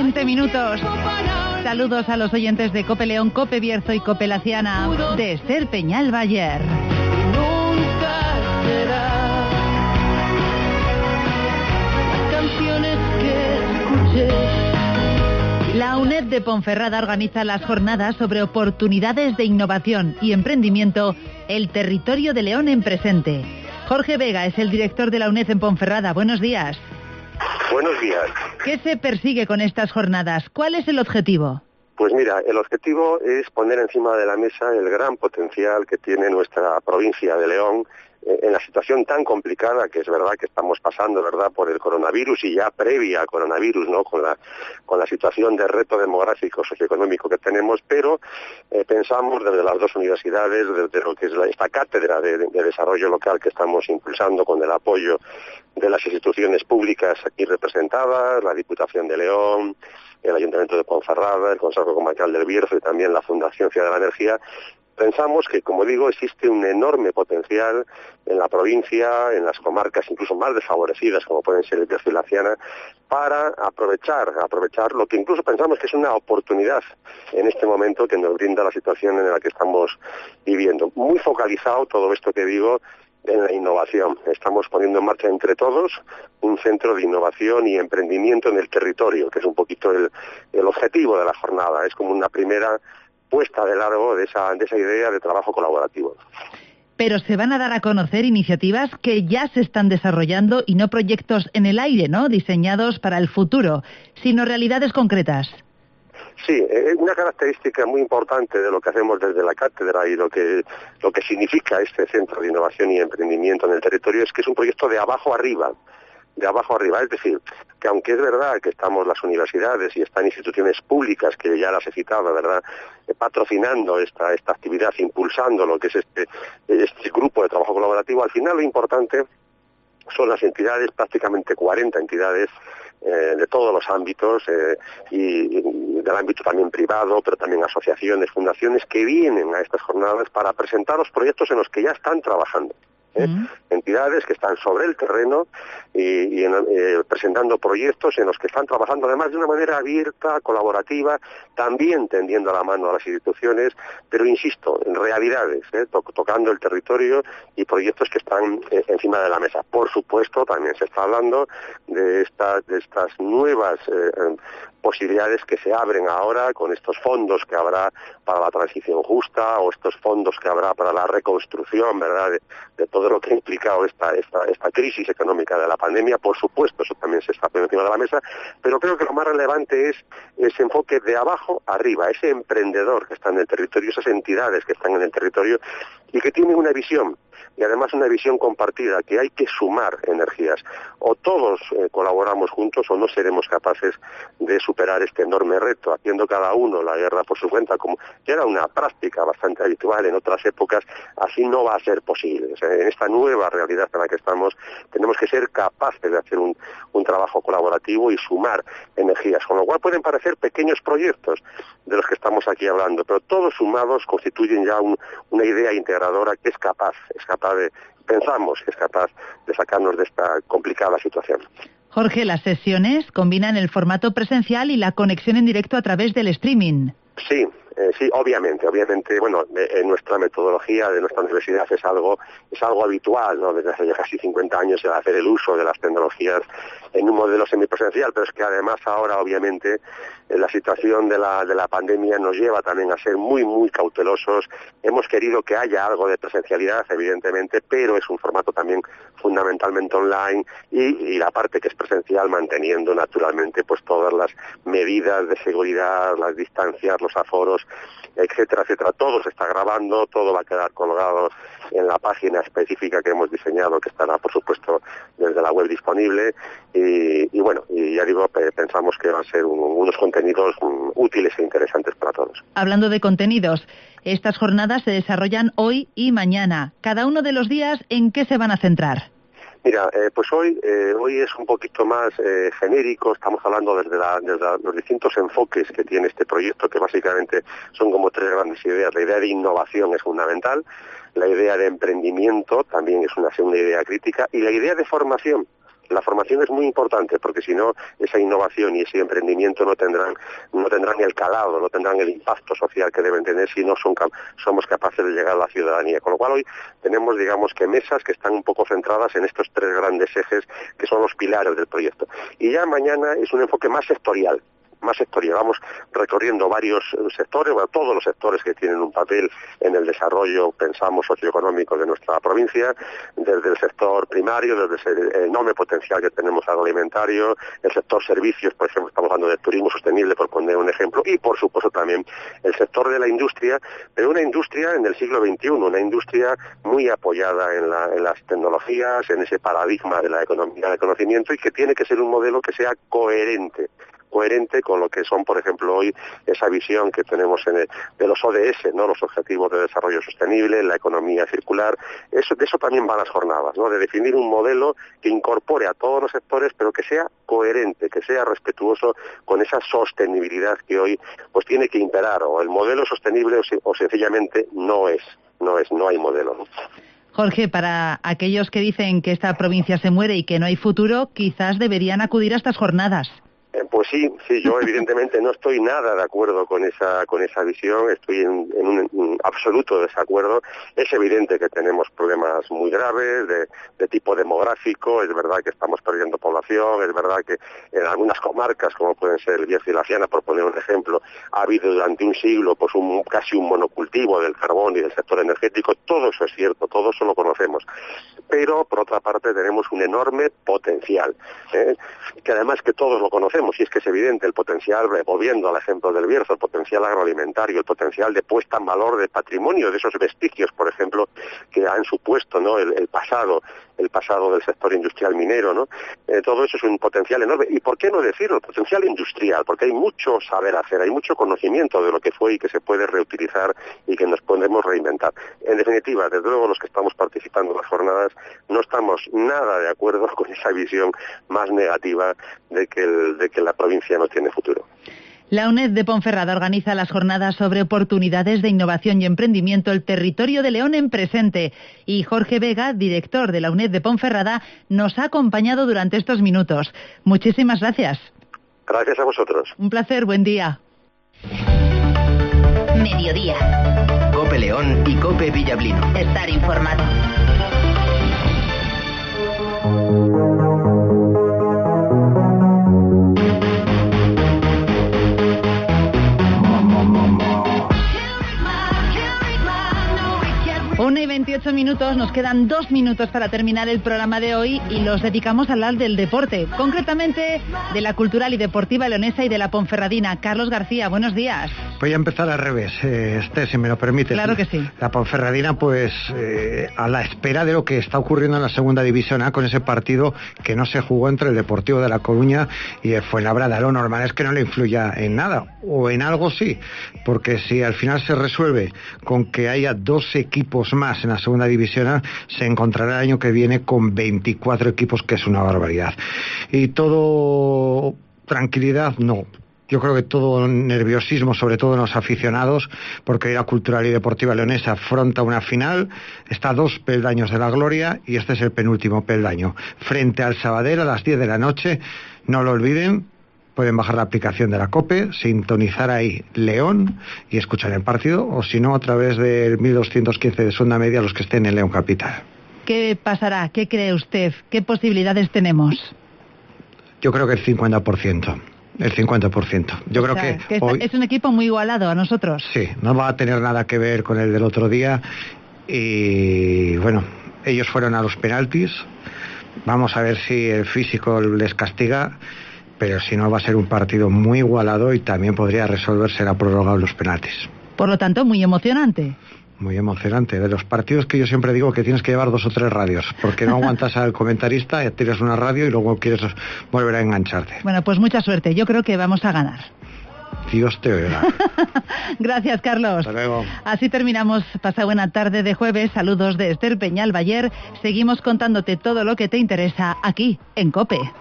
20 minutos. Saludos a los oyentes de Cope León, Cope Bierzo y Cope Laciana, de Esther Peñal Bayer. Nunca será las canciones que escuché. La UNED de Ponferrada organiza las jornadas sobre oportunidades de innovación y emprendimiento, el territorio de León en presente. Jorge Vega es el director de la UNED en Ponferrada. Buenos días. Buenos días. ¿Qué se persigue con estas jornadas? ¿Cuál es el objetivo? Pues mira, el objetivo es poner encima de la mesa el gran potencial que tiene nuestra provincia de León en la situación tan complicada que es verdad que estamos pasando, ¿verdad?, por el coronavirus y ya previa al coronavirus, ¿no?, con la situación de reto demográfico socioeconómico que tenemos, pero pensamos desde las dos universidades, desde lo que es esta cátedra de desarrollo local que estamos impulsando con el apoyo de las instituciones públicas aquí representadas, la Diputación de León, el Ayuntamiento de Ponferrada, el Consejo Comarcal del Bierzo y también la Fundación Ciudad de la Energía. Pensamos que, como digo, existe un enorme potencial en la provincia, en las comarcas incluso más desfavorecidas, como pueden ser el Bierzo y la Laciana, para aprovechar lo que incluso pensamos que es una oportunidad en este momento que nos brinda la situación en la que estamos viviendo. Muy focalizado todo esto que digo en la innovación. Estamos poniendo en marcha entre todos un centro de innovación y emprendimiento en el territorio, que es un poquito el objetivo de la jornada. Es como una primera puesta de largo de esa idea de trabajo colaborativo. Pero se van a dar a conocer iniciativas que ya se están desarrollando y no proyectos en el aire, ¿no?, diseñados para el futuro, sino realidades concretas. Sí, una característica muy importante de lo que hacemos desde la cátedra y lo que significa este centro de innovación y emprendimiento en el territorio es que es un proyecto de abajo arriba, es decir, que aunque es verdad que estamos las universidades y están instituciones públicas, que ya las he citado, ¿verdad?, patrocinando esta actividad, impulsando lo que es este grupo de trabajo colaborativo, al final lo importante son las entidades, prácticamente 40 entidades, de todos los ámbitos y del ámbito también privado, pero también asociaciones, fundaciones que vienen a estas jornadas para presentar los proyectos en los que ya están trabajando. Entidades que están sobre el terreno y presentando proyectos en los que están trabajando además de una manera abierta, colaborativa, también tendiendo la mano a las instituciones, pero insisto, en realidades, tocando el territorio y proyectos que están encima de la mesa. Por supuesto, también se está hablando de estas nuevas posibilidades que se abren ahora con estos fondos que habrá para la transición justa o estos fondos que habrá para la reconstrucción, ¿verdad?, de todo lo que ha implicado esta crisis económica de la pandemia. Por supuesto, eso también se está poniendo encima de la mesa, pero creo que lo más relevante es ese enfoque de abajo arriba, ese emprendedor que está en el territorio, esas entidades que están en el territorio y que tienen una visión, y además una visión compartida, que hay que sumar energías. O todos colaboramos juntos o no seremos capaces de superar este enorme reto, haciendo cada uno la guerra por su cuenta, como ya era una práctica bastante habitual en otras épocas. Así no va a ser posible. O sea, en esta nueva realidad en la que estamos, tenemos que ser capaces de hacer un trabajo colaborativo y sumar energías, con lo cual pueden parecer pequeños proyectos de los que estamos aquí hablando, pero todos sumados constituyen ya una idea integradora que pensamos que es capaz de sacarnos de esta complicada situación. Jorge, las sesiones combinan el formato presencial y la conexión en directo a través del streaming. Sí, obviamente, bueno, en nuestra metodología de nuestra universidad es algo habitual, ¿no?, desde hace ya casi 50 años el hacer el uso de las tecnologías en un modelo semipresencial, pero es que además ahora, obviamente, la situación de la pandemia nos lleva también a ser muy, muy cautelosos. Hemos querido que haya algo de presencialidad, evidentemente, pero es un formato también fundamentalmente online y la parte que es presencial manteniendo naturalmente pues todas las medidas de seguridad, las distancias, los aforos, etcétera, etcétera. Todo se está grabando, todo va a quedar colgado en la página específica que hemos diseñado, que estará, por supuesto, desde la web disponible. Y bueno, y ya digo, pensamos que van a ser unos contenidos útiles e interesantes para todos. Hablando de contenidos, estas jornadas se desarrollan hoy y mañana. Cada uno de los días, ¿en qué se van a centrar? Mira, pues hoy es un poquito más genérico. Estamos hablando desde los distintos enfoques que tiene este proyecto, que básicamente son como tres grandes ideas. La idea de innovación es fundamental, la idea de emprendimiento también es una segunda idea crítica, y la idea de formación, La formación es muy importante porque si no, esa innovación y ese emprendimiento no tendrán el calado, no tendrán el impacto social que deben tener si no somos capaces de llegar a la ciudadanía. Con lo cual hoy tenemos, digamos, que mesas que están un poco centradas en estos 3 grandes ejes que son los pilares del proyecto. Y ya mañana es un enfoque más sectorial. Vamos recorriendo varios sectores, todos los sectores que tienen un papel en el desarrollo, pensamos, socioeconómico de nuestra provincia, desde el sector primario, desde el enorme potencial que tenemos agroalimentario, el sector servicios, por ejemplo, estamos hablando de turismo sostenible, por poner un ejemplo, y por supuesto también el sector de la industria, pero una industria en el siglo XXI, una industria muy apoyada en las tecnologías, en ese paradigma de la economía del conocimiento, y que tiene que ser un modelo que sea coherente con lo que son, por ejemplo, hoy esa visión que tenemos de los ODS, ¿no? Los Objetivos de Desarrollo Sostenible, la economía circular. De eso también van las jornadas, ¿no? De definir un modelo que incorpore a todos los sectores, pero que sea coherente, que sea respetuoso con esa sostenibilidad que hoy pues tiene que imperar, o el modelo sostenible o sencillamente no hay modelo, ¿no? Jorge, para aquellos que dicen que esta provincia se muere y que no hay futuro, quizás deberían acudir a estas jornadas. Pues sí, yo evidentemente no estoy nada de acuerdo con esa visión, estoy en un absoluto desacuerdo. Es evidente que tenemos problemas muy graves de tipo demográfico, es verdad que estamos perdiendo población, es verdad que en algunas comarcas, como pueden ser el Bierzo y la Siana, por poner un ejemplo, ha habido durante un siglo pues casi un monocultivo del carbón y del sector energético. Todo eso es cierto, todo eso lo conocemos. Pero, por otra parte, tenemos un enorme potencial, que además que todos lo conocemos, y es que es evidente el potencial, volviendo al ejemplo del Bierzo, el potencial agroalimentario, el potencial de puesta en valor del patrimonio, de esos vestigios, por ejemplo, que han supuesto, ¿no? el pasado del sector industrial minero, ¿no? Todo eso es un potencial enorme. ¿Y por qué no decirlo? Potencial industrial, porque hay mucho saber hacer, hay mucho conocimiento de lo que fue y que se puede reutilizar y que nos podemos reinventar. En definitiva, desde luego los que estamos participando en las jornadas no estamos nada de acuerdo con esa visión más negativa de que la provincia no tiene futuro. La UNED de Ponferrada organiza las jornadas sobre oportunidades de innovación y emprendimiento El Territorio de León en Presente. Y Jorge Vega, director de la UNED de Ponferrada, nos ha acompañado durante estos minutos. Muchísimas gracias. Gracias a vosotros. Un placer, buen día. Mediodía. COPE León y COPE Villablino. Estar informado. Una y 28 minutos, nos quedan 2 minutos para terminar el programa de hoy y los dedicamos a hablar del deporte, concretamente de la cultural y deportiva leonesa y de la ponferradina. Carlos García, buenos días. Voy a empezar al revés, si me lo permite. Claro que sí. La Ponferradina, pues, a la espera de lo que está ocurriendo en la Segunda División A con ese partido que no se jugó entre el Deportivo de La Coruña y el Fuenlabrada. Lo normal es que no le influya en nada, o en algo sí, porque si al final se resuelve con que haya 2 equipos más en la Segunda División A, se encontrará el año que viene con 24 equipos, que es una barbaridad. Y todo tranquilidad, no. Yo creo que todo nerviosismo, sobre todo en los aficionados, porque la cultural y deportiva leonesa afronta una final, está a 2 peldaños de la gloria y este es el penúltimo peldaño. Frente al Sabadell a las 10 de la noche, no lo olviden, pueden bajar la aplicación de la COPE, sintonizar ahí León y escuchar el partido, o si no, a través del 1215 de Sonda Media, los que estén en León Capital. ¿Qué pasará? ¿Qué cree usted? ¿Qué posibilidades tenemos? Yo creo que el 50%. El 50%. Yo creo que hoy es un equipo muy igualado a nosotros. Sí, no va a tener nada que ver con el del otro día. Y bueno, ellos fueron a los penaltis. Vamos a ver si el físico les castiga, pero si no va a ser un partido muy igualado y también podría resolverse la prórroga de los penaltis. Por lo tanto, muy emocionante. Muy emocionante. De los partidos que yo siempre digo que tienes que llevar 2 o 3 radios, porque no aguantas al comentarista, tiras una radio y luego quieres volver a engancharte. Bueno, pues mucha suerte. Yo creo que vamos a ganar. Dios te oiga. Gracias, Carlos. Hasta luego. Así terminamos. Pasa buena tarde de jueves. Saludos de Esther Peñalbayer. Seguimos contándote todo lo que te interesa aquí en COPE.